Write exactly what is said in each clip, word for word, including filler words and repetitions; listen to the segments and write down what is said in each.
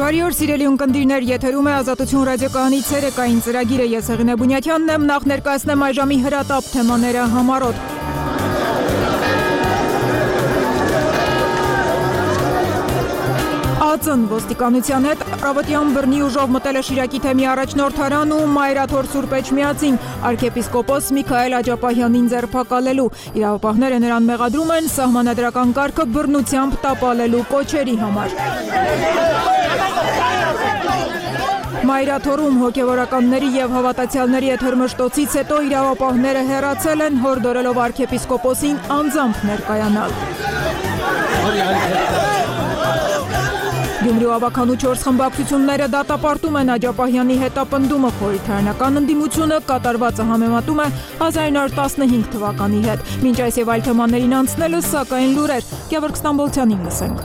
Բարի օր սիրելի ունկնդիրներ, եթերում է Ազատություն ռադիոկայանի ցերեկային ծրագիրը, ես Հեղինե Բունյաթյանն եմ, նախ ներկայացնեմ այժմի հրատապ թեմաները համառոտ։ ԱԾ-ն ոստիկանության հետ առավոտյան բռնի ուժով մտել է Շիրակի թեմի առաջնորդարան ու Մայրաթոր Սուրբ Էջմիածին արքեպիսկոպոս Միքայել Աջապահյանին ձերբակալելու։ Իրավապահները նրան մեղադրում են սահմանադրական կարգը բռնությամբ տապալելու կոչերի համար։ Մայրաթորում հոգևորականների եւ հավատացյալների հետ հրմշտոցից հետո իրավապահները հեռացել են, հորդորելով արքեպիսկոպոսին անձամբ ներկայանալ։ Գյումրու ավագանու չորս խմբակցությունները դատապարտում են Աջապահյանի հետապնդումը, խորհրդարանական ընդդիմությունը կատարվածը համեմատում է հազար նորը տասնհինգ թվականի հետ։ Մինչ այս եւ այլ թեմաներին անցնելը, սակայն լուրեր, Գևորգ Ստամբոլցյանին լսենք։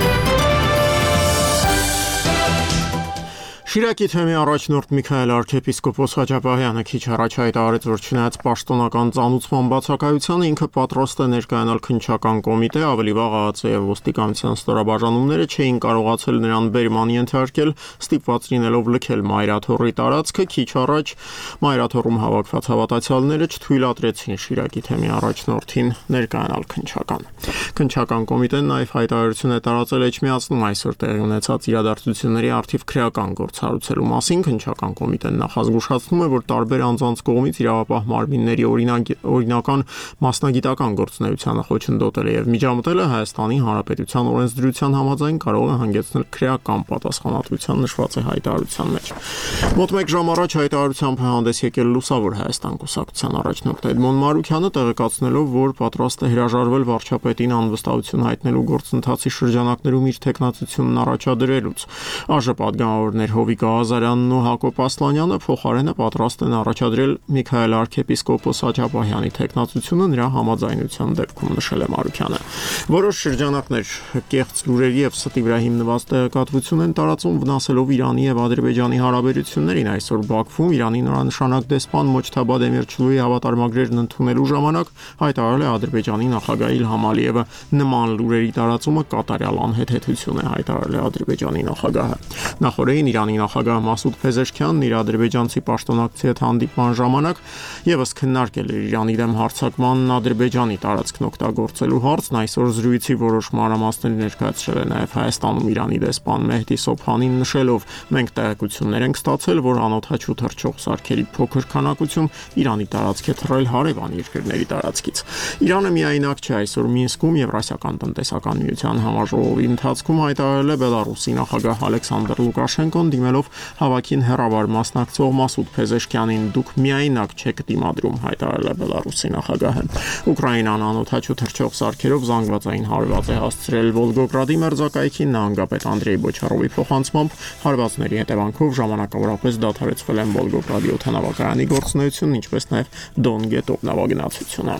Շիրակի թեմի առաջնորդ Միքայել արքեպիսկոպոս Աջապահյանը քիչ առաջ հայտարարեց, որ չնայած պաշտոնական ծանուցման բացակայությանը ինքը պատրաստ է ներկայանալ քննչական կոմիտե, ավելի վաղ ԱԱԾ եւ ոստիկանության ստորաբաժանումները չէին կարողացել նրան բերման ենթարկել, ստիպված լինելով լքել Մայրաթորի տարածքը։ Քիչ առաջ Մայրաթորում հավաքված հավատացյալները չթույլատրեցին Շիրակի թեմի առաջնորդին ներկայանալ քննչական։ Քննչական կոմիտեն նաեւ հայտարարություն է տարածել Էջմիածնում այսօր տեղի ունեցած իրադարձությունների առթիվ քրեական գործառույթելու մասին։ Քննչական կոմիտեն նախազգուշացնում է, որ տարբեր անձանց կողմից իրավապահ մարմինների օրինական մասնագիտական գործունեությանը խոչընդոտել է եւ միջամտել է Հայաստանի Հանրապետության օրենսդրության համաձայն կարող է հանգեցնել քրեական պատասխանատվության, նշված է հայտարարության մեջ։ Մոտ մեկ ժամ առաջ հայտարարությամբ հանդես եկել Լուսավոր Հայաստան կուսակցության առաջնորդ Էդմոն Մարուքյանը, տեղեկացնելով, որ պատրաստ է հրաժարվել վարչապետին անվստահություն հայտնելու գործընթացի շրջանակներում իր թեկնածությունն առաջադրելուց։ ԱԺ պատգամավորներ Հովիկ Ղազարյանն ու Հակոբ Ասլանյանը փոխարենը պատրաստ են առաջադրել Միքայել արքեպիսկոպոս Աջապահյանի թեկնածությունը նրա համաձայնության դեպքում, նշել է Մարուքյանը։ Որոշ շրջանակներ կեղծ լուրերի եւ ստի վրա հիմնված տեղեկատվություն են տարածում, վնասելով Իրանի եւ Ադրբեջանի հարաբերություններին։ Այսօր Բաքվում Իրանի նորանշանակ դեսպան Մոջթաբա Դեմիրճլուի հավատարմագրերն ընդունելու ժամանակ հայտարարել է Ադրբեջանի նախագահ Իլհամ Ալիևը նման լուրերի տարածումը կատարյալ անհեթեթություն է, հայտարարել է Ադրբեջանի նախագահը։ Նախորդին Իրանի նախագահ Մասուդ Փեզեշքյանն իր ադրբեջանցի պաշտոնակցի հետ հանդիպման ժամանակ եւս քննարկել էր Իրանի դեմ հարձակմանն Ադրբեջանի տարածքն օգտագործելու հարցն։ Այսօր զրույցի որոշ մանրամասներ ներկայացրել է նաեւ Հայաստանում Իրանի դեսպան Մեհդի Սոբհանին, նշելով. մենք տեղեկություններ ենք ստացել, որ անօդաչու թռչող սարքերի փոքր քանակություն Իրանի տարածք է թռել հարևան երկրների տարածքից։ Իրանը միայնակ չէ, այսօր Մինսկում Եվրասիական տնտեսական միության համաժողովի ընթացքում հայտարարել է Բելարուսի նախագահ Ալեքսանդր Լուկաշենկոն, դիմելով հավաքին հեռավար մասնակցող Մասուդ Փեզեշքյանին. դուք միայնակ չեք դիմադրում, հայտարարել է Բելարուսի նախագահը։ Ուկրաինան անօդաչու թռչող սարքերով զանգվածային հարված է հասցրել Վոլգոգրադի մերձակայքին, նահանգապետ Անդրեյ Բոչարովի փոխանցմամբ հարվածների հետևանքով ժամանակավորապես դադարեցվել են Վոլգոգրադի օդանավակայանի գործունեությունն, ինչպես նաև Դոն գետով նավագնացությունը։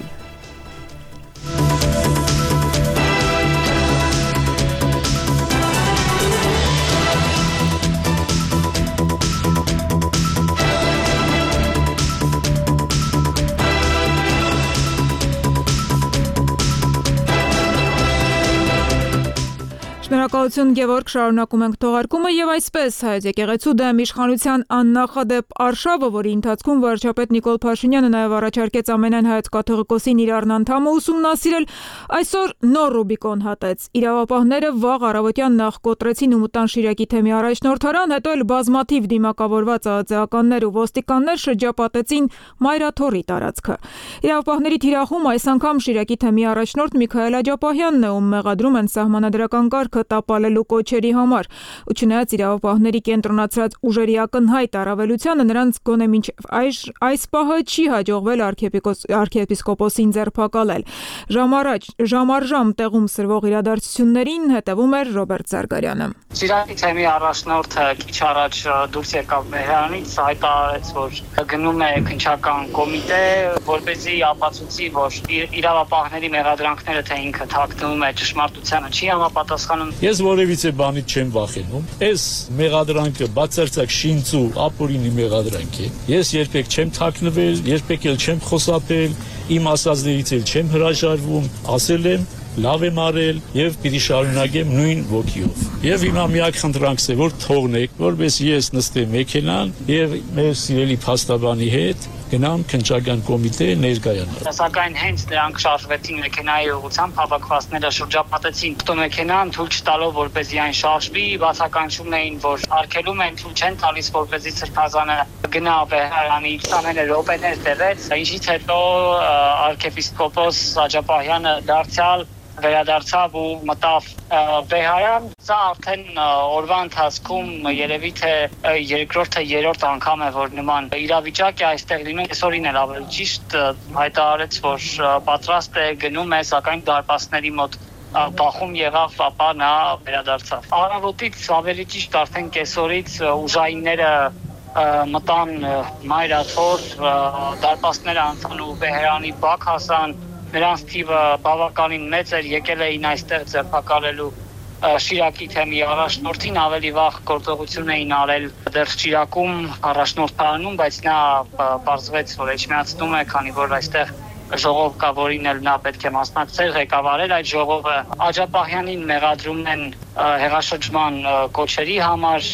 Շնորհակալություն Գևորգ, շարունակում ենք թողարկումը եւ այսպես Հայոց եկեղեցու դեմ իշխանության աննախադեպ արշավը, որի ընթացքում վարչապետ Նիկոլ Փաշինյանը նաեւ առաջարկեց ամենայն Հայոց կաթողիկոսին Իրան անդամը ուսումնասիրել, այսօր նոր Ռուբիկոն հատեց։ Իրավապահները վաղ առավոտյան նախ կոտրեցին ու մտան Շիրակի թեմի առաջնորդարան, հետո էլ բազմաթիվ դիմակավորված ԱԱԾ-ականներ ու ոստիկաններ շրջապատեցին Մայրաթորի տարածքը։ Իրավապահների թիրախում այս անգամ Շիրակի թեմի առաջնորդ Միքայել Աջապահյանն է, ում մեղադրում են սահմանադրական կարգը տապալելու կոչերի համար։ Ու չնայած իրավապահների կենտրոնացրած ուժերի ակնհայտ առավելությանը, նրանց գոնե մինչև այս պահը չի հաջողվել արքեպիսկոպոսին ձերբակալել։ Ժամ առաջ ժամ առ ժամ տեղում սրվող իրադարձություններին հետևում էր Ռոբերտ Զարգարյանը։ Շիրակի թեմի առաջնորդը քիչ առաջ դուրս եկավ Մեհրանից, հայտարարեց, որ գնում է քննչական կոմիտե, որպեսզի ապացուցի, որ իրավապահների մեղադրանքները, թե ինքը թաքնվում է ճշմարտությանը, չի համապատասխանում։ Ես որևիցե բանից չեմ վախենում։ Այս մեղադրանքը բացարձակ շինծ ու ապօրինի մեղադրանք է։ Ես երբեք չեմ թաքնվել, երբեք էլ չեմ խոսապել, իմ ասածներից էլ չեմ հրաժարվում, ասել եմ, լավ եմ արել եւ պիտի շարունակեմ նույն ոգիով։ Եվ հիմա միակ խնդրանքս է, որ թողնեք, որպես ես նստեմ մեքենան եւ մեր սիրելի փաստաբանի հետ գնամ քննչական կոմիտե ներկայանալ։ Սակայն հենց նրանք շարժվեցին մեքենայի ուղղությամբ, հավաքվածները շրջապատեցին ավտոմեքենան, թույլ չտալով որպեսզի այն շարժվի, բացականչում էին, որ արգելում են, թույլ չեն տալիս, որպեսզի սրբազանը գնա Բեհարանի, ամենը րոպեներ տևեց, ինչից հետո arczepiskopos Աջապահյանը դարձյալ վերադարձավ ու մտավ Բեհարան։ Սա արդեն օրվա ընթացքում երևի թե երկրորդ թե երրորդ անգամ է, որ նման իրավիճակ է այստեղ լինում։ Այսօրին էլ ավելի ճիշտ հայտարարեց, որ պատրաստ է, գնում է, սակայն դարպասների մոտ բախում եղավ, ապա նա վերադարձավ։ Առավոտից ավելի ճիշտ արդեն կեսօրից ուժայինները մտան մայրաթոր, դարպասները անցան ու Բեհարանի բակ հասան, նրանց թիվը բավականին մեծ էր, եկել էին այստեղ ձերբակալելու Շիրակի թեմի առաջնորդին, ավելի վաղ գործողություն էին արել դեռ Շիրակում առաջնորդանում, բայց նա պարզվեց, որ էջմիածնում է, քանի որ այստեղ ժողով կա, որին էլ նա պետք է մասնակցել, ղեկավարել այդ ժողովը։ Աջապահյանին մեղադրում են հեղաշրջման կոչերի համար,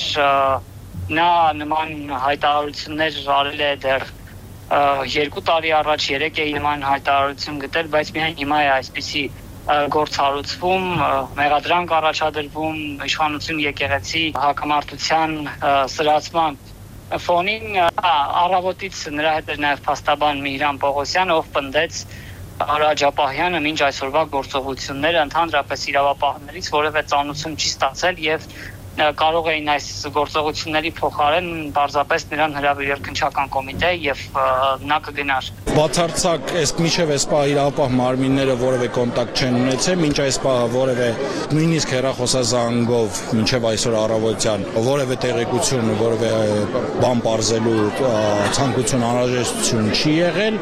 նա նման հայտարարություններ արել է դեռ երկու տարի առաջ, երեք է նման հայտարարություն գտել, բայց միայն հիմա է այսպիսի գործ հարուցվում, մեղադրանք առաջադրվում իշխանություն եկեղեցի հակամարտության սրացման ֆոնին։ Առավոտից նրա հետ էր նաև փաստաբան Միհրան Պողոսյանը, ով պնդեց Աջապահյանը մինչ այսօրվա գործողությունները ընդհանրապես իրավապահներից որևէ ծանուցում չի ստացել եւ կարող էին այս գործողությունների փոխարեն պարզապես նրան հրավիրել քննչական կոմիտե եւ նա կգնար։ Բացարձակ այս միջև այս պահ իրավապահ մարմինները որևէ կոնտակտ չեն ունեցել, մինչ այս պահը որևէ նույնիսկ հեռախոսազանգով մինչև այսօր առավոտյան որևէ տեղեկություն, որևէ բան պարզելու ցանկություն անհրաժեշտություն չի եղել։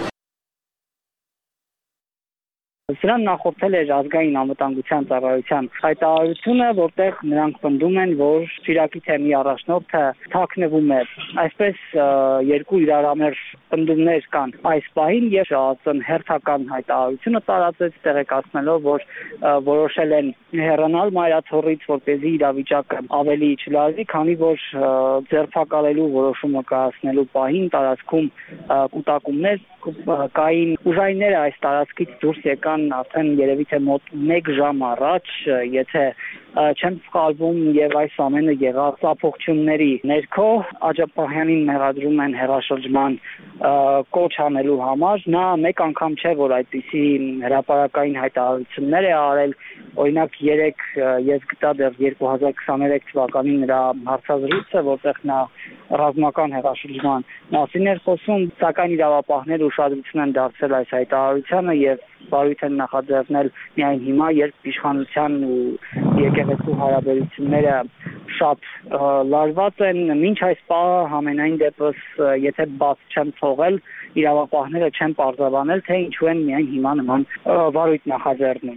Սրան նախորդել էր ազգային անվտանգության ծառայության հայտարարությունը, որտեղ նրանք պնդում են, որ Շիրակի թեմի առաջնորդը թաքնվում է։ Այսպես երկու իրարամերժ պնդումներ կան այս պահին, եւ ԱԾ-ն հերթական հայտարարությունը տարածեց, տեղեկացնելով, որ որոշել են հեռանալ մայրաթորից, որպեսզի իրավիճակը ավելի չլարվի, քանի որ ձերբակալելու որոշումը կայացնելու պահին տարածքում կուտակումներ կային։ Ուժայինները այս տարածքից դուրս եկան արդեն երևի թե մոտ մեկ ժամ առաջ, եթե չեմ սխալվում, եւ այս ամենը եղավ ծափողջունների ներքո։ Աջապահյանին մեղադրում են հեռաշրջման կոչ անելու համար։ Նա մեկ անգամ չէ, որ այդպիսի հրապարակային հայտարարություններ է արել, օրինակ երեք ես գտա դեռ երկու հազար քսաներեք թվականին նրա հարցազրույցը, որտեղ նա ռազմական հեռաշրջման մասին էր խոսում, սակայն իրավապահները ուշադրություն են դարձրել այս հայտարարությանը եւ բարույթ են նախաձեռնել միայն հիմա, երբ իշխանության ու եկեղեցու հարաբերությունները շատ լարված են։ Մինչ այս պահը համենայն դեպս, եթե բաց չեն թողել, իրավապահները չեն պարզաբանել, թե ինչու են միայն հիմա նման բարույթ նախաձեռնում։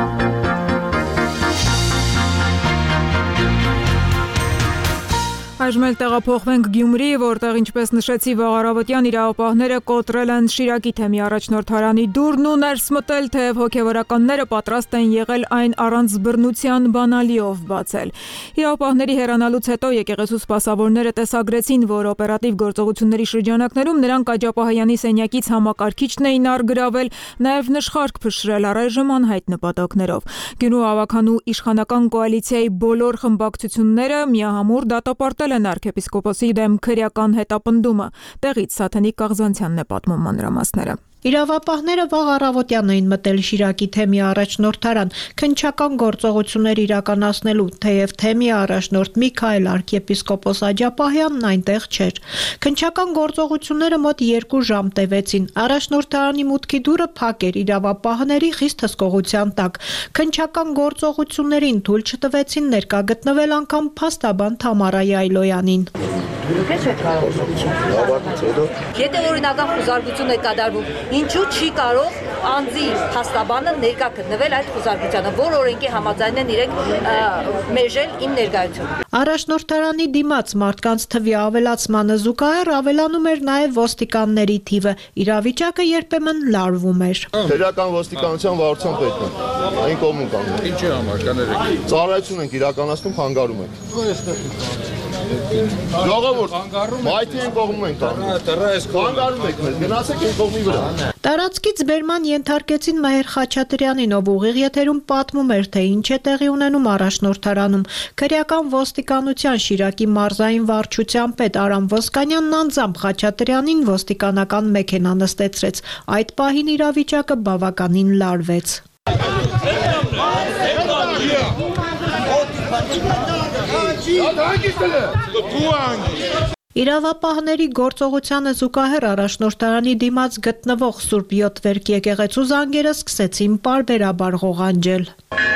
Այժմ էլ տեղափոխվենք Գյումրի, որտեղ ինչպես նշեցի վաղ առավոտյան իրավապահները կոտրել են Շիրակի թեմի առաջնորդարանի դուռն ու ներս մտել, թեև հոգևորականները պատրաստ են եղել այն առանց բռնության բանալիով բացել։ Իրավապահների հեռանալուց հետո եկեղեցու սպասավորները տեսագրեցին, որ օպերատիվ գործողությունների շրջանակներում նրանք Աջապահյանի սենյակից համակարգիչն էին առգրավել, նաև նշխարք փշրել առայժմ անհայտ նպատակներով։ Գյումրու ավականու իշխանական կոալիցիայի բոլոր խմբակցությունները միահամուռ դատապարտել են arczepiskoposi դեմ քրեական հետապնդումը։ Տեղից Սաթենիկ Կաղզանցյանն է պատմում մանրամասները։ Իրավապահները վաղ առավոտյան էին մտել Շիրակի թեմի առաջնորդարան քննչական գործողություններ իրականացնելու, թեև թեմի առաջնորդ Միքայել arczepiskopos Աջապահյանն այնտեղ չէր։ Քննչական գործողությունները մոտ երկու ժամ տևեցին։ Առաջնորդարանի մուտքի դուռը փակ էր իրավապահների խիստ հսկողության տակ։ Քննչական գործողություններին թույլ չտվեցին ներկա գտնվել անգամ փաստաբան Թամարա Յայլոյանին։ Եթե օրինական խուզարկություն է կատարվում, ինչու չի կարող անձի փաստաբանը ներկա գտնվել այդ խոզարկությանը, որ օրենքի համաձայն են իրենք մերժել իմ ներկայությունը։ Առաջնորդարանի դիմաց մարդկանց թվի ավելացմանը զուգահեռ ավելանում էր նաև ոստիկանների թիվը, իրավիճակը երբեմն լարվում էր։ Քրեական ոստիկանության վարչության պետն է, այն կողմում կանգնում։ Ինչի համար կաներեք։ Ծառայություն ենք իրականացնում, խանգարում ենք։ Ժողովուրդ, մայթի են կողմում ենք կանգնում։ Խանգարում եք մեզ, գնացեք այն կողմի վրա։ Տարածքից բերման ենթարկեցին Մհեր Խաչատրյանին, ով ուղիղ եթերում պատմում էր, թե ինչ է տեղի ունենում առաջնորդարանում։ Քրեական ոստիկանության Շիրակի մարզային վարչության պետ Արամ Ոսկանյանն անձամբ Խաչատրյանին ոստիկանական մեքենա նստեցրեց։ Այդ պահին իրավիճակը բավականին լարվեց։ Իրավապահների գործողությանը զուգահեռ առաջնորդարանի դիմաց գտնվող Սուրբ Յոթվերք եկեղեցու զանգերը սկսեցին պարբերաբար ղողանջել։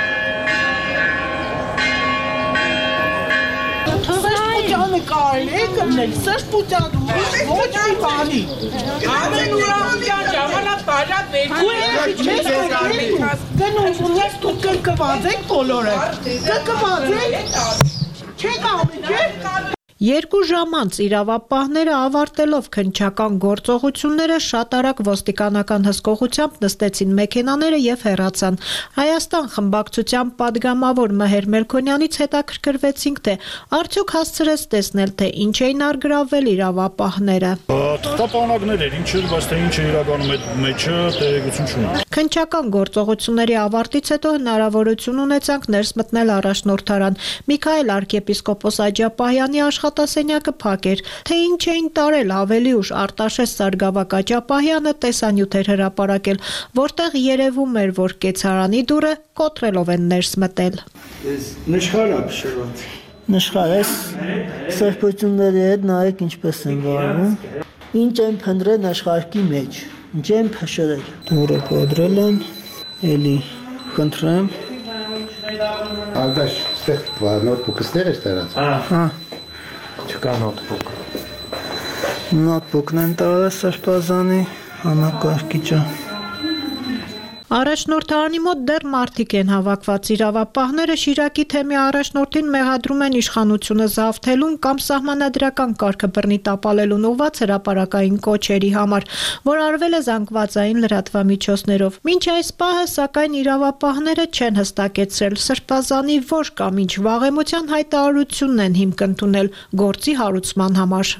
Կարելի է կմնել, սրբության ոչ մի բանի։ Ամեն ուրախության ժամանակ բարակ վերջի գնում ունես դու կրկված եք բոլորը, կրկված եք, չեք անում, չէ՞։ Երկու ժամ անց իրավապահները ավարտելով քննչական գործողությունները շատ արագ ոստիկանական հսկողությամբ նստեցին մեքենաները եւ հեռացան։ Հայաստան խմբակցության падգամավոր Մհեր Մելքոնյանից հետաքրքրվեցինք, թե արդյոք հասցրեց տեսնել, թե ինչ էին արգրավել իրավապահները։ Թղթապանակներ էր, ինչ էր, բայց թե ինչ է իրականում այդ մեջը տեղեկություն չունեմ։ Քննչական գործողությունների ավարտից հետո հնարավորություն ունեցանք ներս մտնել առաջնորդարան։ Միքայել arczepiskopos Աջապահյանի աշխատասենյակը փակ էր, թե ինչ էին տարել ավելի ուշ Արտաշես Սարգսակ Աջապահյանը տեսանյութեր հրապարակել, որտեղ երևում էր, որ կեցարանի դուռը կոտրելով են ներս մտել։ Նշխարես սրբությունների հետ նայեք ինչպես են վարվում, ինչ են փնտրել աշխարհի մեջ, ինչ են փշրել։ Դուրը կոտրել են, էլի խնդրեմ։ Ալդաշ, ստեղ նոթբուքսներ ես տարած։ Հա։ Չկա նոթբուք։ Նոթբուքն են տարած սրբազանի համակարգիչը։ Առաջնորդարանի մոտ դեռ մարդիկ են հավաքված, իրավապահները Շիրակի թեմի առաջնորդին մեղադրում են իշխանությունը զավթելուն կամ սահմանադրական կարգը բռնի տապալելուն ուղղված հրապարակային կոչերի համար, որ արվել է զանգվածային լրատվամիջոցներով։ Մինչ այս պահը, սակայն իրավապահները չեն հստակեցրել սրբազանի որ կամ ինչ վաղեմության հայտարարությունն են հիմք ընդունել գործի հարուցման համար։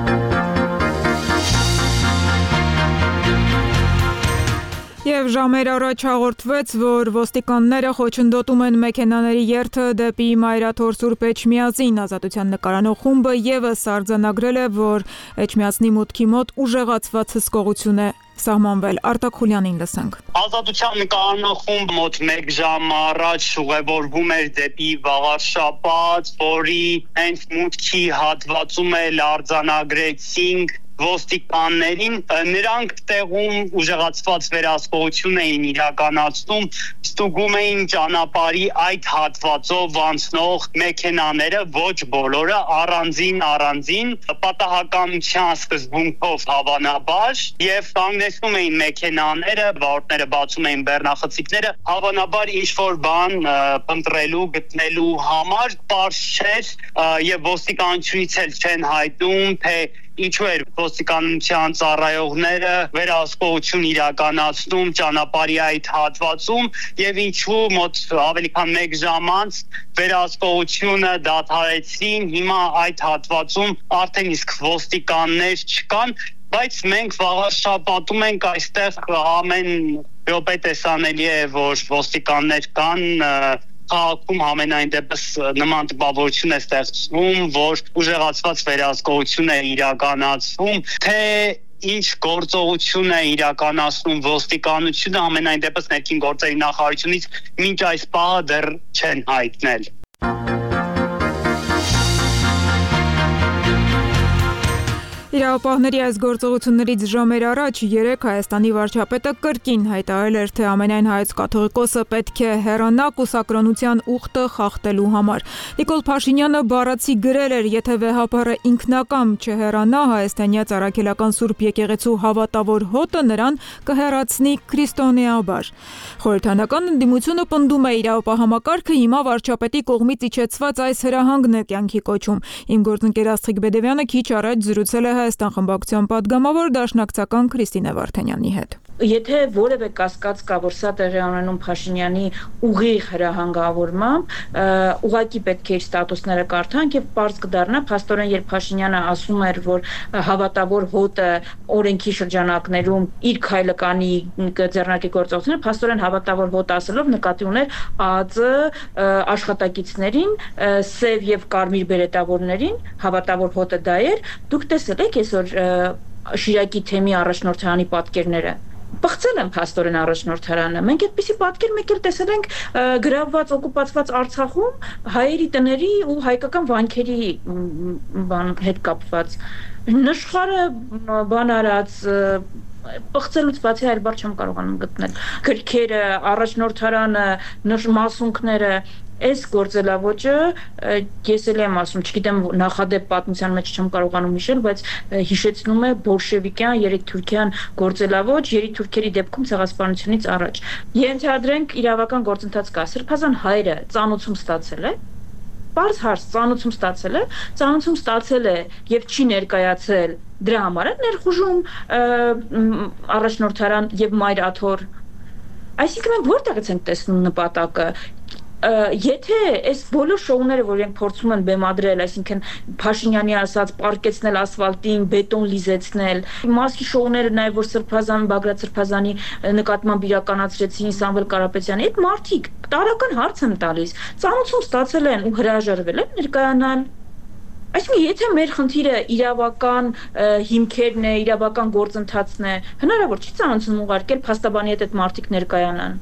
Եվ ժամեր առաջ հաղորդվեց, որ ոստիկանները խոչընդոտում են մեքենաների երթը դեպի Մայրաթոր Սուրբ Էջմիածին։ Ազատության նկարանող խումբը ևս արձանագրել է, որ Էջմիածնի մուտքի մոտ ուժեղացված հսկողություն է սահմանվել։ Արտակ Խուլյանին լսենք։ Ազատության նկարանող խումբը մոտ մեկ ժամ առաջ ուղևորվում էր դեպի Վաղարշապատ, որի հենց մուտքի հատվածում էլ արձանագրեցինք ոստիկաններին, նրանք տեղում ուժեղացված վերահսկողություն էին իրականացնում, ստուգում էին ճանապարհի այդ հատվածով անցնող մեքենաները, ոչ բոլորը, առանձին առանձին, պատահականության սկզբունքով հավանաբար, եւ կանգնեցնում էին մեքենաները, վարորդները բացում էին բեռնախցիկները, հավանաբար ինչ-որ բան փնտրելու, գտնելու համար, պարզ չէր, եւ ոստիկանությունից էլ չեն հայտնում, թե ինչու էր ոստիկանության ծառայողները վերահսկողություն իրականացնում ճանապարհի այդ հատվածում եւ ինչու մոտ ավելի քան մեկ ժամ անց վերահսկողությունը դադարեցին, հիմա այդ հատվածում արդեն իսկ ոստիկաններ չկան, բայց մենք Վաղարշապատում ենք, այստեղ ամեն րոպե տեսանելի է, որ ոստիկաններ կան, քաղաքում ամենայն դեպս նման տպավորություն է ստեղծվում, որ ուժեղացված վերահսկողություն է իրականացվում, թե ինչ գործողություն է իրականացնում ոստիկանությունը, ամենայն դեպս ներքին գործերի նախարարությունից մինչ այս պահը դեռ չեն հայտնել։ Իր Իրավապահների այս գործողություններից ժամեր առաջ երեկ Հայաստանի վարչապետը կրկին հայտարարել էր, թե ամենայն հայոց կաթողիկոսը պետք է հեռանա կուսակրոնության ուխտը խախտելու համար։ Նիկոլ Փաշինյանը բառացի գրել էր, եթե վեհապարը ինքնակամ չհեռանա, հայաստանյաց առաքելական Սուրբ եկեղեցու հավատավոր հոտը նրան կհեռացնի քրիստոնեաբար։ Խորհրդանական ընդդիմությունը պնդում է իրավապահ համակարգը հիմա վարչապետի կողմից իջեցված այս հրահանգն է կյանքի կոչում։ Իմ գործընկեր Աստղիկ Բեդևյանը քիչ առաջ զրուցել է Հայաստան խմբակցության падգամավոր դաշնակցական Քրիստինե Վարդանյանի հետ։ Եթե որևէ կասկած կա, որ սա տեղի ունենում Փաշինյանի ուղիղ հրահանգավորմամբ, ուղղակի պետք է իր ստատուսները կարդանք եւ պարզ կդառնա, փաստորեն երբ Փաշինյանը ասում էր, որ հավատավոր հոտը օրենքի շրջանակներում իր քայլը կանի ձեռնարկի գործողությունները, փաստորեն հավատավոր հոտ ասելով նկատի ուներ ԱԱԾ աշխատակիցներին, սև եւ կարմիր բերետավորներին, հավատավոր հոտը դա էր։ Դուք տեսել եք այսօր Շիրակի թեմի առաջնորդարանի պատկերները։ Բացել են փաստորեն առաջնորդարանը։ Մենք այդպիսի պատկեր մեկ էլ տեսել ենք գրավված, օկուպացված Արցախում հայերի տների ու հայկական վանքերի բան հետ կապված։ Նշխարը բան արած բացելուց բացի այլ բառ չեմ կարողանում գտնել։ Գրքերը, առաջնորդարանը, մասունքները Այս գործելավոճը ես էլ եմ ասում, չգիտեմ նախադեպ պատմության մեջ չեմ կարողանում հիշել, բայց հիշեցնում է բոլշևիկյան երիտթուրքյան գործելավոճ, երիտթուրքերի դեպքում ցեղասպանությունից առաջ։ Ենթադրենք իրավական գործընթաց կա, Սրբազան հայրը ծանուցում ստացել է, պարզ հարց ծանուցում ստացել է, ծանուցում ստացել է եւ չի ներկայացել, դրա համար է ներխուժում առաջնորդարան եւ մայր աթոռ։ Այսինքն մենք որտեղից ենք տեսնում նպատակը։ Եթե այս բոլոր շոուները, որ իրենք փորձում են բեմադրել, այսինքն Փաշինյանի ասած պարկեցնել ասֆալտին, բետոն լիզեցնել, մասի շոուները նաև որ Սրբազան Բագրատ Սրբազանի նկատմամբ իրականացրեցին Սամվել Կարապետյանի, այդ մարդիկ տարական հարց եմ տալիս, ծանուցում ստացել են ու հրաժարվել են ներկայանալ։ Այսինքն եթե մեր խնդիրը իրավական հիմքերն է, իրավական գործընթացն է, հնարավոր չի ծանուցում ուղարկել փաստաբանի հետ այդ մարդիկ ներկայանան։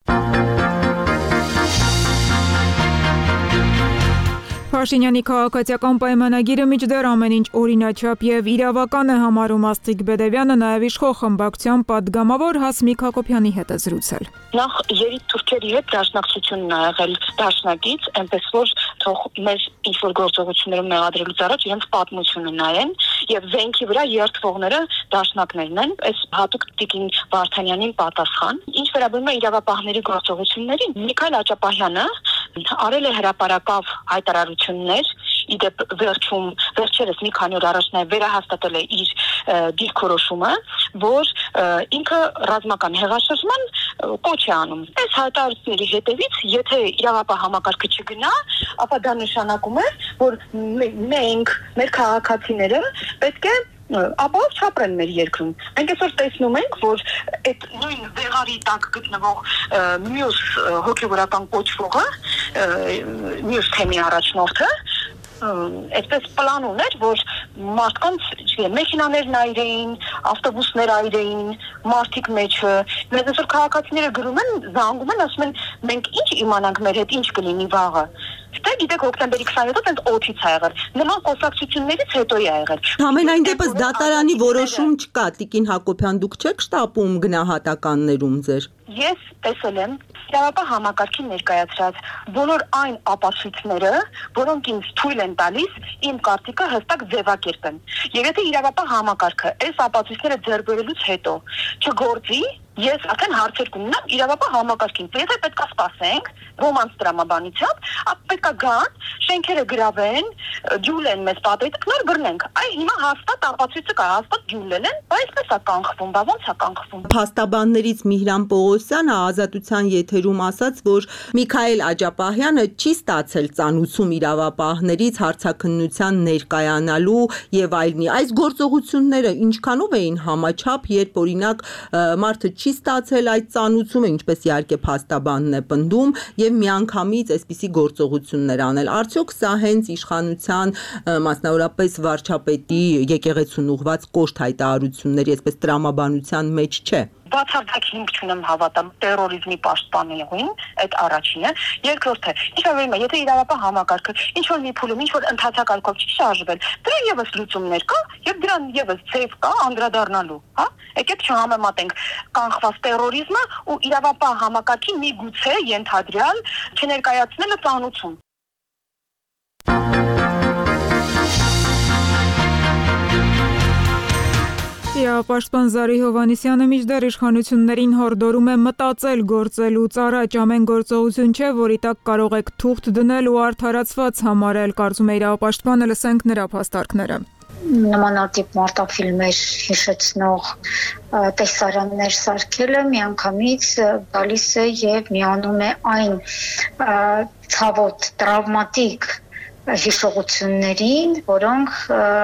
Փաշինյանի քաղաքացիական պայմանագիրը միջդեռ ամեն ինչ օրինաչափ եւ իրավական է համարում Աստղիկ Բեդևյանը, նաեւ իշխող խմբակցության падգամավոր Հասմիկ Հակոբյանի հետ է զրուցել։ Նախ երիտթուրքերի հետ դաշնակցությունն ա եղել դաշնակից, այնպես որ թող մեր ինչ-որ գործողություններում մեղադրելուց առաջ իրենց պատմությունը նայեն եւ զենքի վրա երթվողները դաշնակներն են, այս հատուկ Տիկին Վարդանյանին պատասխան։ Ինչ վերաբերում է իրավապահների գործողություններին, Միքայել Աճապահյանը արել է հրապարակավ հայտարարություններ, իդեպ վերջում վերջերս մի քանի օր առաջ նաև վերահաստատել է իր դիրքորոշումը, որ ինքը ռազմական հեղաշրջման կոչ է անում։ Այս հայտարարությունների հետևից, եթե իրավապահ համակարգը չգնա, ապա դա նշանակում է, որ մենք, մեր քաղաքացիները պետք է ապահով չապրեն մեր երկրում։ Մենք այսօր տեսնում ենք, որ այդ նույն վեղարի տակ գտնվող մյուս հոգևորական կոչվողը, մյուս թեմի առաջնորդը, այսպես պլան ուներ, որ մարդկանց, չգիտեմ, մեքենաներն այրեին, ավտոբուսներ այրեին, մարդիկ մեջը, մեզ այսօր քաղաքացիները գրում են, զանգում են, ասում են, մենք ինչ իմանանք մեր հետ, ինչ կլինի վաղը։ Դե գիտեք հոկտեմբերի քսաներորդ այդ օդից ա եղել։ Նման խոսակցություններից հետո է եղել։ Համենայն դեպս դատարանի որոշում չկա, Տիկին Հակոբյան, դուք չեք շտապում գնահատականներում ձեր։ Ես տեսել եմ իրավապահ համակարգի ներկայացրած բոլոր այն ապացույցները, որոնք ինձ թույլ են տալիս իմ կարծիքը հստակ ձևակերպեմ։ Եվ եթե իրավապահ համակարգը այս ապացույցները ձեռք բերելուց հետո չգործի, ես արդեն հարցեր կունենամ իրավապահ համակարգին։ Եթե պետք է սպասենք ոմանց տրամաբանությամբ, ապա պետք է գան, շենքերը գրավեն, ջուլեն մեզ պատերից, նոր բռնենք։ Այ հիմա հաստատ ապացույցը կա, հաստատ ջուլել են, բայց պես է կանխվում, բա ոնց է կանխվում։ Փաստաբաններից Միհրան Պողոսյանը Ազատության եթերում ասաց, որ Միքայել Աճապահյանը չի ստացել ծանուցում իրավապահներից հարցաքննության ներկայանալու եւ այլնի։ Այս գործողությունները ինչքանով էին համաչափ, երբ օրինակ մարդը չի ստացել այդ ծանուցումը, ինչպես իհարկե փաստաբանն է պնդում, եւ միանգամից այսպիսի գործողություններ անել։ Արդյոք սա հենց իշխանության, մասնավորապես վարչապետի եկեղեցուն ուղված կոշտ հայտարարությունների, այսպես տրամաբանության մեջ չէ։ Բացարձակ հիմք չունեմ հավատամ terrorizmi պաշտպանողին, այդ առաջինը, երկրորդը, ինչ ավելին է, եթե իրավապահ համակարգը ինչ որ մի փուլում, ինչ որ ընդհանրակարգով չի շարժվել, դրա եւս լուծումներ կա եւ դրան եւս ձև կա անդրադառնալու, հա? Եկեք չհամեմատենք կանխված terrorizmը ու իրավապահ համակարգի միգուցե ենթադրյալ չներկայացնելը ծանուցում։ Իրավապաշտպան Զարի Հովհաննիսյանը մինչդեռ իշխանություններին հորդորում է մտածել գործելուց առաջ, ամեն գործողություն չէ, որի տակ կարող եք թուղթ դնել ու արդարացված համարել, կարծում է իրավապաշտպանը, լսենք նրա փաստարկները։ Նմանատիպ մարտաֆիլմեր հիշեցնող տեսարաններ սարքելը միանգամից գալիս է եւ միանում է այն ցավոտ տրավմատիկ հիշողություններին, որոնք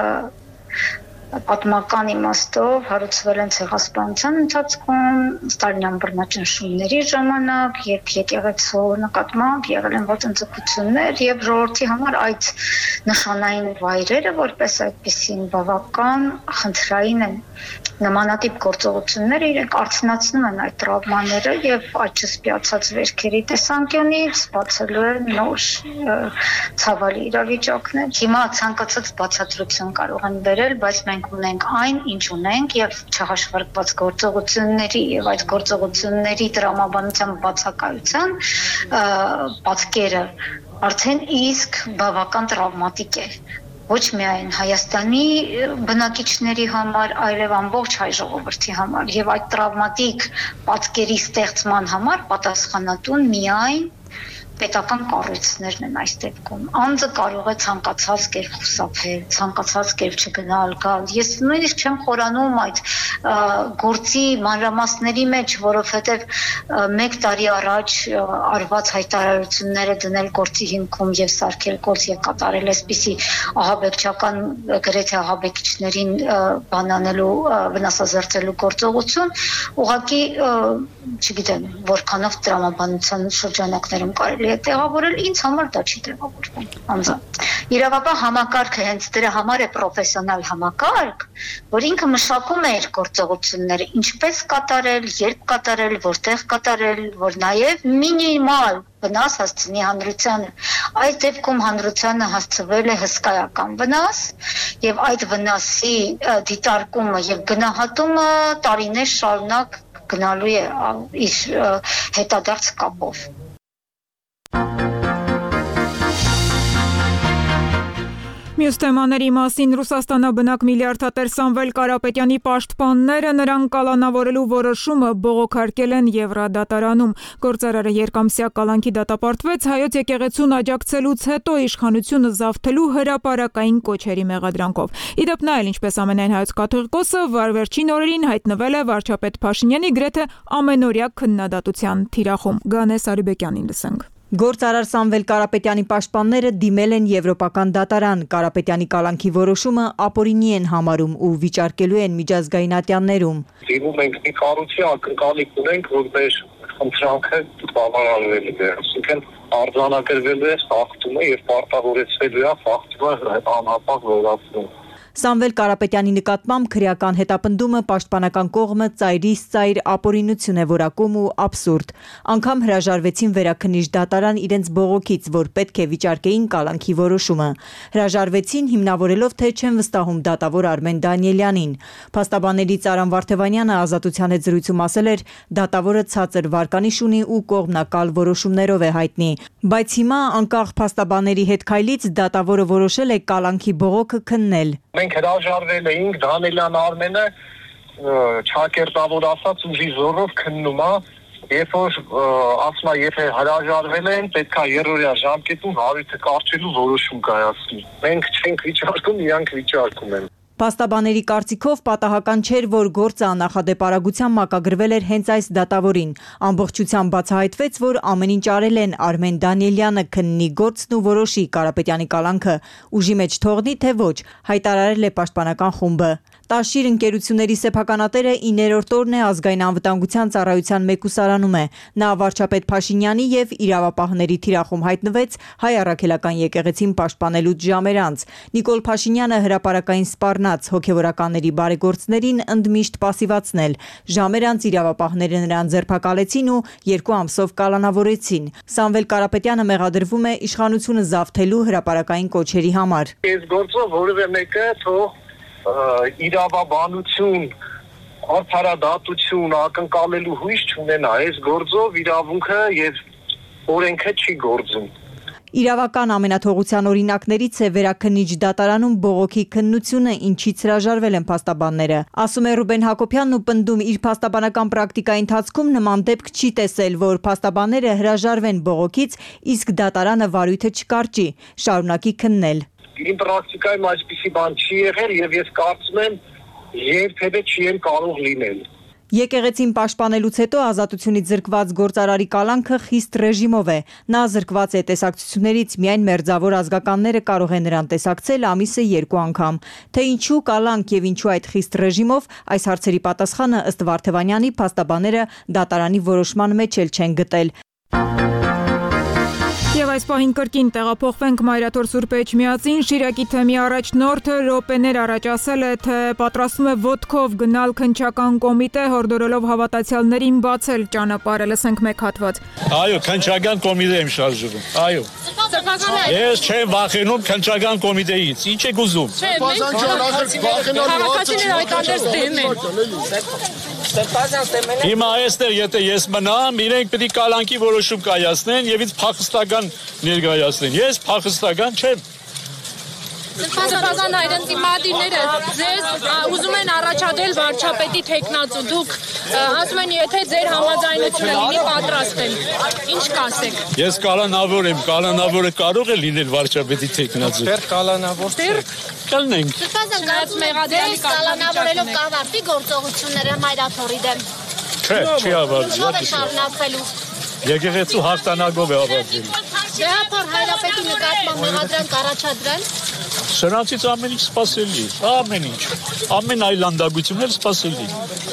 պատմական իմաստով հարուցվել են ցեղասպանության ընթացքում, ստալինյան բռնաճնշումների ժամանակ, երբ եկեղեցու նկատմամբ եղել են ոտնձգություններ եւ ժողովրդի համար այդ նշանային վայրերը որպես այդպեսին բավական խնդրային են։ Նմանատիպ գործողությունները իրենք արցնացնում են այդ տրավմաները եւ այդ չսպիացած վերքերի տեսանկյունից բացելու են նոր ցավալի իրավիճակներ։ Հիմա ցանկացած բացատրություն կարող են բերել, բայց մենք ունենք այն, ինչ ունենք եւ չհաշվարկված գործողությունների եւ այդ գործողությունների տրամաբանության բացակայության պատկերը արդեն իսկ բավական տրավմատիկ է։ Ոչ միայն Հայաստանի բնակիչների համար, այլև ամբողջ հայ ժողովրդի համար եւ այդ տրավմատիկ պատկերի ստեղծման համար պատասխանատուն միայն պետական կառույցներն են այս դեպքում։ Անձը կարող է ցանկացած կերպ խուսափել, ցանկացած կերպ չգնալ, գալ։ Ես նույնիսկ չեմ խորանում այդ գործի մանրամասների մեջ, որովհետև մեկ տարի առաջ արված հայտարարությունները դնել գործի հիմքում եւ սարքել գործ եւ կատարել այսպիսի ահաբեկչական գրեթե ահաբեկիչներին բանանելու, վնասազերծելու գործողություն, ուղղակի չգիտեմ, որքանով տրամաբանության շրջանակներում կարելի է տեղավորել, ինձ համար դա չի տեղավորվում անձամբ։ Իրավապահ համակարգը հենց դրա համար է պրոֆեսիոնալ համակարգ, որ ինքը մշակում է իր գործողությունները, ինչպես կատարել, երբ կատարել, որտեղ կատարել, որ նաև մինիմալ վնաս հասցնի հանրությանը։ Այս դեպքում հանրությանը հասցվել է հսկայական վնաս եւ այդ վնասի դիտարկումը եւ գնահատումը տարիներ շարունակ գնալու է իր հետադարձ կապով։ Մյուս թեմաների մասին Ռուսաստանաբնակ միլիարդատեր Սամվել Կարապետյանի պաշտպանները նրան կալանավորելու որոշումը բողոքարկել են Եվրադատարանում։ Գործարարը երկամսյա կալանքի դատապարտվեց հայոց եկեղեցուն աջակցելուց հետո իշխանությունը զավթելու հրապարակային կոչերի մեղադրանքով։ Իդեպ նա էլ, ինչպես ամենայն հայոց կաթողիկոսը, վարվերջին օրերին հայտնվել է վարչապետ Փաշինյանի գրեթե ամենօրյա քննադատության թիրախում։ Գանես Արիբեկյանին լսենք։ Գործարար Սամվել Կարապետյանի պաշտպանները դիմել են Եվրոպական դատարան, Կարապետյանի կալանքի որոշումը ապօրինի են համարում ու վիճարկելու են միջազգային ատյաններում։ Դիմում ենք մի կառույցի ակնկալիք ունենք, որ մեր խնդրանքը բավարարվելու է, այսինքն արձանագրվելու է խախտումը եւ պարտավորեցվելու է խախտումը անհապաղ վերացնում։ Սամվել Կարապետյանի նկատմամբ քրեական հետապնդումը պաշտպանական կողմը ծայրից ծայր ապօրինություն է որակում ու աբսուրդ։ Անգամ հրաժարվեցին վերաքննիչ դատարան իրենց բողոքից, որ պետք է վիճարկեին կալանքի որոշումը։ Հրաժարվեցին հիմնավորելով, թե չեն վստահում դատավոր Արմեն Դանիելյանին։ Փաստաբաններից Արամ Վարդևանյանը Ազատության հետ զրույցում ասել էր, դատավորը ցածր վարկանիշ ունի ու կողմնակալ որոշումներով է հայտնի։ Բայց հիմա անկախ փաստաբանների հետ քայլից դատավորը որոշել է կալանքի բողոքը քննել։ Մենք հրաժարվել էինք Դանիելյան Արմենը չակերտավոր ասած ուժի զորով քննում է, երբ որ ասում է, եթե հրաժարվել են, պետք է երրորդյա ժամկետում հարույթը կարճելու որոշում կայացնի։ Մենք չենք վիճարկում, իրանք վիճարկում են։ Փաստաբանների կարծիքով պատահական չէր, որ գործը աննախադեպ արագությամբ մակագրվել էր հենց այս դատավորին։ Ամբողջությամբ բացահայտվեց, որ ամեն ինչ արել են Արմեն Դանիելյանը քննի գործն ու որոշի Կարապետյանի կալանքը, ուժի մեջ թողնի թե ոչ, հայտարարել է պաշտպանական խումբը։ Տաշիր ընկերությունների սեփականատերը իններորդ օրն է ազգային անվտանգության ծառայության մեկուսարանում է։ Նա վարչապետ Փաշինյանի եւ իրավապահների թիրախում հայտնվեց հայ առաքելական եկեղեցին պաշտպանելուց ժամեր անց։ Նիկոլ Փաշինյանը հրապարակային սպառնաց, մնաց հոգևորականների բարեգործներին ընդմիշտ պասիվացնել։ Ժամեր անց իրավապահները նրան ձերբակալեցին ու երկու ամսով կալանավորեցին։ Սամվել Կարապետյանը մեղադրվում է իշխանությունը զավթելու հրապարակային կոչերի համար։ Այս գործով որևէ մեկը թող իրավաբանություն, արդարադատություն ակնկալելու հույս չունենա։ Այս գործով իրավունքը եւ օրենքը չի գործում։ Իրավական ամենաթողության օրինակներից է Վերաքննիչ դատարանում բողոքի քննությունը, ինչից հրաժարվել են փաստաբանները։ Ասում է Ռուբեն Հակոբյանն ու պնդում իր փաստաբանական պրակտիկայի ընթացքում նման դեպք չի տեսել, որ փաստաբանները հրաժարվեն բողոքից, իսկ դատարանը վարույթը չկարճի, շարունակի քննել։ Իմ պրակտիկայում այսպիսի բան չի եղել եւ ես կարծում եմ երբևէ չի եմ կարող լինել։ Եկեղեցին պաշտպանելուց հետո ազատությունից զրկված գործարարի կալանքը խիստ ռեժիմով է։ Նա զրկված է տեսակցություններից, միայն մերձավոր ազգականները կարող են նրան տեսակցել ամիսը երկու անգամ։ Թե ինչու կալանք եւ ինչու այդ խիստ ռեժիմով, այս հարցերի պատասխանը ըստ Վարդևանյանի փաստաբանները դատարանի որոշման մեջ էլ չեն գտել։ Եվ այս պահին կրկին տեղափոխվենք Մայրաթոր Սուրբ Էջմիածին, Շիրակի թեմի առաջնորդը րոպեներ առաջ ասել է, թե պատրաստվում է ոտքով գնալ քննչական կոմիտե, հորդորելով հավատացյալներին բացել ճանապարհը, լսենք մեկ հատված։ Այո, քննչական կոմիտե եմ շարժվում։ Այո։ Ես չեմ վախենում քննչական կոմիտեից։ Ինչ եք ուզում։ Քաղաքացիները այդ անդերս դեմ են։ Հիմա այստեղ եթե ես մնամ, իրենք պետք է կալանքի որոշում կայացնեն եւ ինձ փախստական ներկայացնեն։ Ես փախստական չեմ։ Սրբազան այրենցի մատիները ձեզ ուզում են առաջադրել վարչապետի թեկնածու, դուք ասում են եթե ձեր համաձայնությունը լինի պատրաստ եմ, ինչ կասեք։ Ես կալանավոր եմ, կալանավորը կարող է լինել վարչապետի թեկնածու։ Դեռ կալանավոր չեք։ Կլնենք։ Սրբազան գած մեղադրյալի կալանավորելով կավարտի գործողությունները Մայրաթորի դեմ։ Չէ, չի ավարտի։ Ո՞վ է շարունակվելու։ Եկեղեցու հաղթանակով է ավարտվելու։ Շեհափոր հայրապետի նկատմամբ մեղադրանք առաջադրել։ Սրանցից ամեն ինչ սպասելի, ամեն ինչ, ամեն այլանդագություններ սպասելի։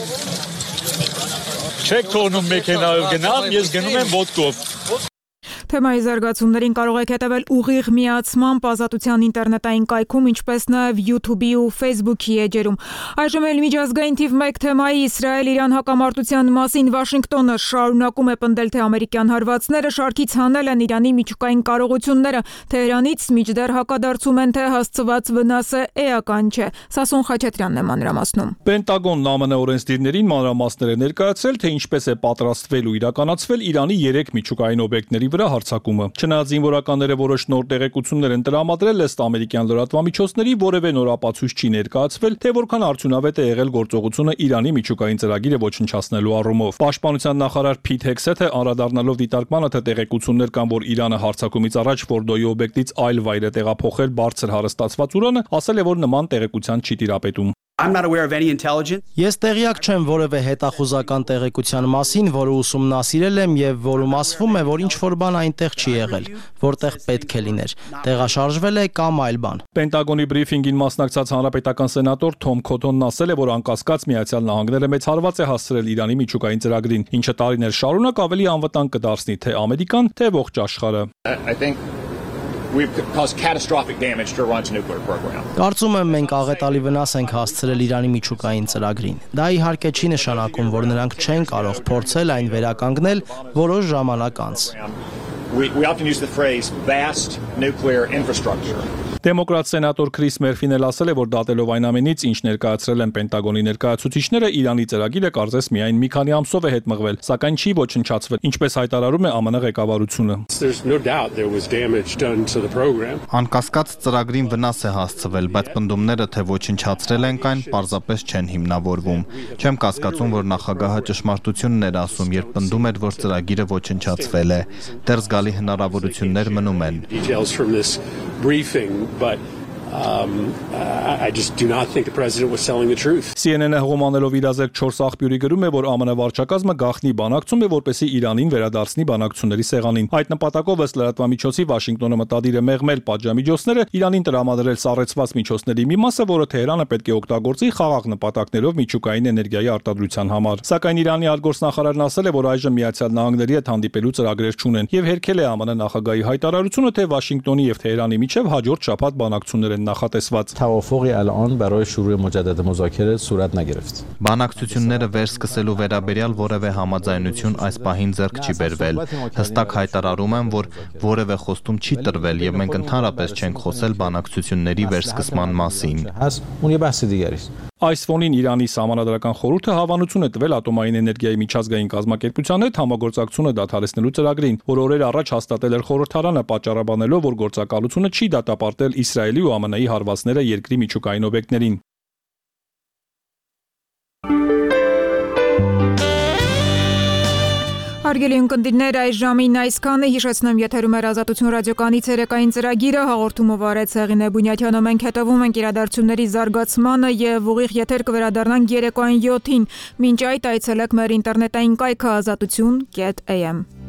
Չեք թողնում մեքենայով գնամ, ես գնում եմ ոտքով։ Թեմայի զարգացումներին կարող եք հետևել ուղիղ միացմամբ ազատության ինտերնետային կայքում, ինչպես նաև YouTube-ի ու Facebook-ի էջերում։ Այժմ էլ միջազգային թիվ մեկ թեմայի Իսրայել-Իրան հակամարտության մասին Վաշինգտոնը շարունակում է պնդել, թե ամերիկյան հարվածները շարքից հանել են Իրանի միջուկային կարողությունները։ Թեհրանից մինչդեռ հակադարձում են, թե հասցված վնասը էական չէ։ Սասուն Խաչատրյանն է մանրամասնում։ Պենտագոնն ԱՄՆ օրենսդիրներին մանրամասներ է ներկայացրել, թե ինչպես է պատրաստվել ու իրականացվել Իրանի երեք միջուկային օբյեկտների վրա հարձակումը։ Չնայած զինվորականները որոշ նոր տեղեկություններ են տրամադրել, ըստ ամերիկյան լրատվամիջոցների որևէ նոր ապացույց չի ներկայացվել, թե որքան արդյունավետ է եղել գործողությունը Իրանի միջուկային ծրագիրը ոչնչացնելու առումով։ Պաշտպանության նախարար Փիթ Հեքսեթը անդրադառնալով դիտարկմանը, թե տեղեկություններ կան, որ Իրանը հարձակումից առաջ Ֆորդոյի օբյեկտից այլ վայր է տեղափոխել բարձր հարստացված ուրանը, ասել է, որ նման տեղեկության չի տիրապետում։ Ես տեղյակ չեմ որևէ հետախուզական տեղեկության մասին, որը ուսումնասիրել եմ եւ որում ասվում է, որ ինչ որ բան այնտեղ չի եղել, որտեղ պետք է լիներ, տեղաշարժվել է կամ այլ բան։ Պենտագոնի բրիֆինգին մասնակցած հանրապետական սենատոր Թոմ Քոթոնն ասել է, որ անկասկած Միացյալ Նահանգները մեծ հարված է հասցրել Իրանի միջուկային ծրագրին, ինչը տարիներ շարունակ ավելի անվտանգ կդարձնի թե Ամերիկան, թե ողջ աշխարհը։ We've caused catastrophic damage to Iran's nuclear program. Կարծում եմ մենք աղետալի վնաս ենք հասցրել Իրանի միջուկային ծրագրին։ Դա իհարկե չի նշանակում, որ նրանք չեն կարող փորձել այն վերականգնել որոշ ժամանակ անց։ We we often use the phrase vast nuclear infrastructure. Դեմոկրատ սենատոր Քրիս Մերֆին էլ ասել է, որ դատելով այն ամենից, ինչ ներկայացրել են Պենտագոնի ներկայացուցիչները, Իրանի ծրագիրը կարծես միայն մի քանի ամսով է հետմղվել, սակայն չի ոչնչացվել, ինչպես հայտարարում է ԱՄՆ ղեկավարությունը։ Անկասկած ծրագրին վնաս է հասցվել, բայց պնդումները, թե ոչնչացրել ենք այն, պարզապես չեն հիմնավորվում։ Չեմ կասկածում, որ նախագահը ճշմարտությունն էր ասում, երբ պնդում էր, որ ծրագիրը ոչնչացվել է։ Դեռ զգալի հնարավորություններ մնում են։ Briefing, but Um, I just do not think the president was telling the truth. C N N-ը հողմանելով իրազեկ չորս աղբյուրի գրում է, որ ԱՄՆ վարչակազմը գաղտնի բանակցում է, որպեսզի Իրանին վերադարձնի բանակցությունների սեղանին։ Այդ նպատակով ըստ լրատվամիջոցի Վաշինգտոնը մտադիր է մեղմել պատժամիջոցները, Իրանին տրամադրել սառեցված միջոցների մի մասը, որը Թեհրանը պետք է օգտագործի խաղաղ նպատակներով միջուկային էներգիայի արտադրության համար։ Սակայն Իրանի արտգործնախարարն ասել է, որ այժմ Միացյալ Նահանգների հետ հանդիպելու ծրագրեր չունեն եւ հերքել է ԱՄՆ նախագահի հայտարարությունը, թե Վաշինգտոնի եւ Թեհրանի միջև հաջորդ շաբաթ բանակցություններ են նախատեսված։ توافقی الان برای شروع مجدد مذاکره صورت نگرفت. Բանակցությունները վերսկսելու վերաբերյալ որևէ համաձայնություն այս պահին ձեռք չի բերվել։ Հստակ հայտարարում եմ, որ որևէ խոստում չի տրվել եւ մենք ընդհանրապես չենք խոսել բանակցությունների վերսկսման մասին։ اون یه بحث دیگری است. Այս ֆոնին Իրանի Սահմանադրական խորհուրդը հավանություն է տվել ատոմային էներգիայի միջազգային կազմակերպության հետ համագործակցությունը դադարեցնելու ծրագրին, որ օրեր առաջ հաստատել էր խորհրդարանը, պատճառաբանելով, որ գործակալությունը չի դատապարտել Իսրայելի ու ԱՄՆ-ի հարվածները երկրի միջուկային օբյեկտներին։ Հարգելի ունկնդիրներ, այս ժամին այսքանը հիշեցնեմ եթերում էր Ազատություն ռադիոկայանի ցերեկային ծրագիրը հաղորդումով արեց Հեղինե Բունյաթյանը, մենք հետևում ենք իրադարձությունների զարգացմանը եւ ուղիղ եթեր կվերադառնանք երեկոյան յոթին։ Մինչ այդ այցելեք մեր ինտերնետային կայքը ազատություն կետ էյ էմ։